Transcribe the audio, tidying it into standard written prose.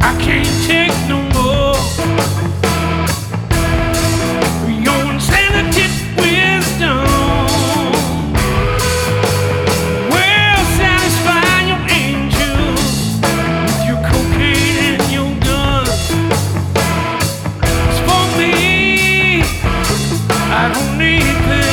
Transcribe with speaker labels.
Speaker 1: I can't take no more. Your insanity wisdom will satisfy your angels with your cocaine and your guns. As for me, I don't need this.